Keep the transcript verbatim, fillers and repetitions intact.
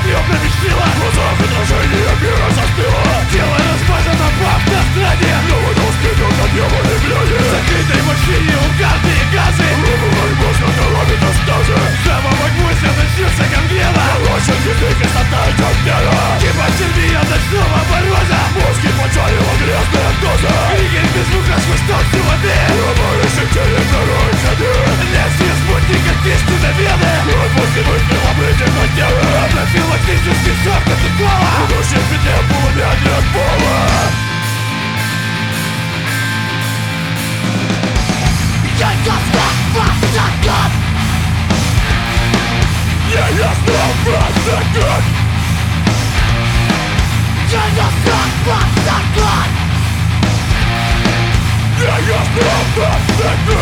бревнами шила. В глазах отражение мира застыло. Тело размазано по автостраде. Но вы успехом на небо не глядя. В закрытой машине угарные газы. Пробовать мозг ломит остазы. Самого гвоздя начнется гангрена. Колочен язык и статает огнена. Типа червей от ночного мороза. Мозги поджарила грязная доза. Игорь без звука сквозь толщу воды. Пробовали сетели второй ходы. Лезвие спутника пишет на вены. Отпусти выстрела близок от тела. Профилактический шок от укола. Души в петле полумяги от пола. Я ясно вас закон. Я ясно вас закон. Я ясно вас закон. Я ясно вас закон.